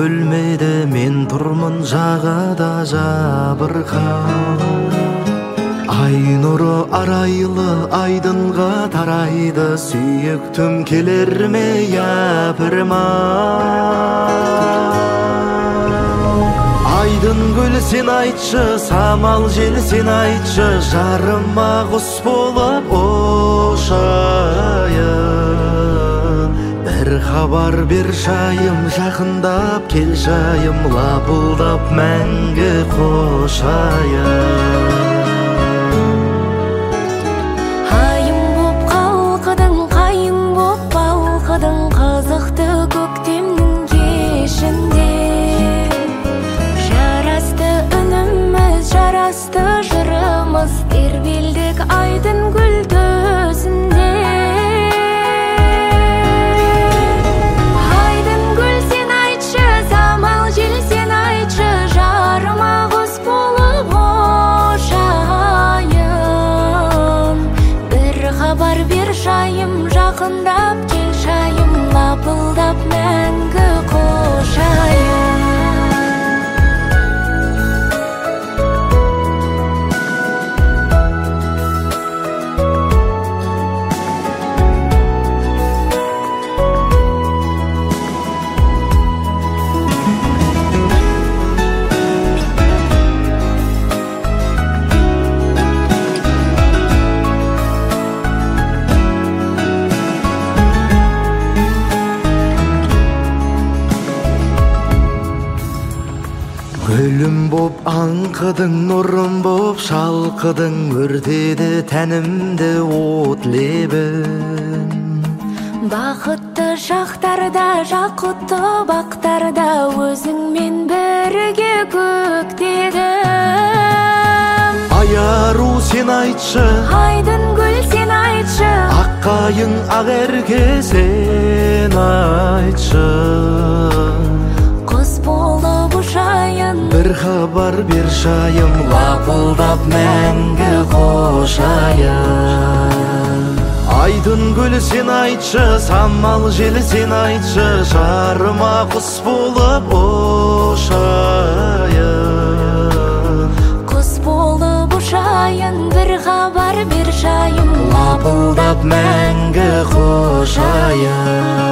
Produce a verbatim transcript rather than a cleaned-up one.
бөлмеде мен тұрмын жағада жабырқап. Ай нұры арайлы айдынға тарайды, сүйіктім келер ме япырмай. Айдын гүл сен айтшы, самал жел сен айтшы, жарыма құс болып ұшайын. Бір хабар бер шайым, жақындап кел шайым, лапылдап мәңгі қошайын. Айым боп қалқыдың, қайың боп балқыдың, қызықты көктемнің кешінде. Жарасты үніміз, жарасты жырымыз, тербелдік айдын гүл төсінде. Айдын гүл сен айтшы, самал жел сен айтшы, жарыма құс болып ұшайын. Бір хабар бер шайым, жақындап кел шайым, лапылдап мәңгі қошайын. Гүлім боп аңқыдың, нұрым боп шалқыдың, өртеді тәнімді от лебін. Бақытты шақтарда, жақұтты бақтарда, өзіңмен бірге көктедім. Аяру сен айтшы, Айдын гүл сен айтшы, аққайың ағерге сен айтшы. құс болып ұшайын. Бір хабар бер шайым, лапылдап мәңгі қошайын. Айдын гүл сен айтшы, самал жел сен айтшы, жарыма құс болып ұшайын. Құс болып ұшайын, бір хабар бер шайым, лапылдап мәңгі қошайын.